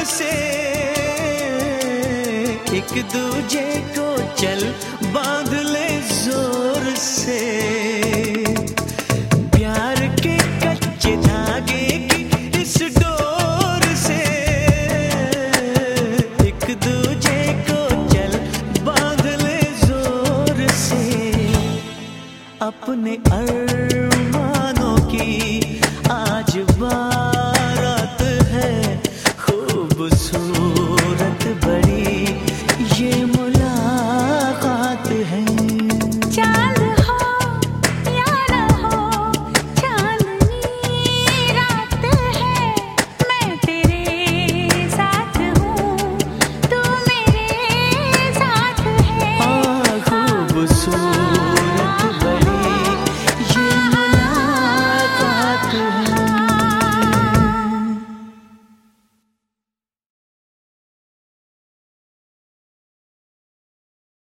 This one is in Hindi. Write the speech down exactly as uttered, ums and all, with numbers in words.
से एक दूजे को चल बांध ले जोर से। प्यार के कच्चे धागे की इस डोर से एक दूजे को चल बांध ले जोर से। अपने अरमानों की आज बारात है, खूबसूरत बड़ी ये मुलाकात है। चांद हो या न हो, चांदनी रात है। मैं तेरे साथ हूँ, तू मेरे साथ है। हाँ, खूबसूरत